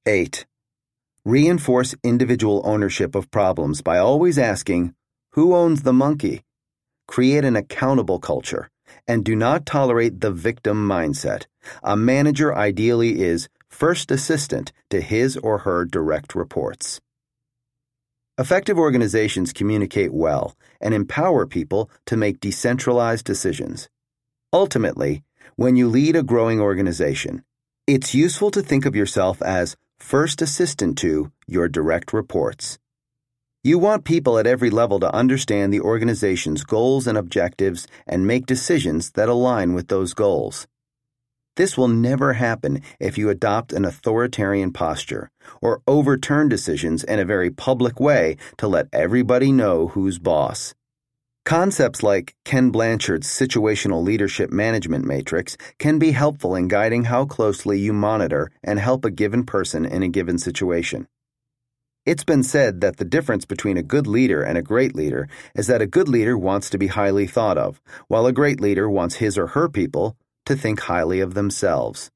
8. Reinforce individual ownership of problems by always asking, who owns the monkey? Create an accountable culture, and do not tolerate the victim mindset. A manager ideally is first assistant to his or her direct reports. Effective organizations communicate well and empower people to make decentralized decisions. Ultimately, when you lead a growing organization, it's useful to think of yourself as first assistant to your direct reports. You want people at every level to understand the organization's goals and objectives and make decisions that align with those goals. This will never happen if you adopt an authoritarian posture or overturn decisions in a very public way to let everybody know who's boss. Concepts like Ken Blanchard's situational leadership management matrix can be helpful in guiding how closely you monitor and help a given person in a given situation. It's been said that the difference between a good leader and a great leader is that a good leader wants to be highly thought of, while a great leader wants his or her people to think highly of themselves.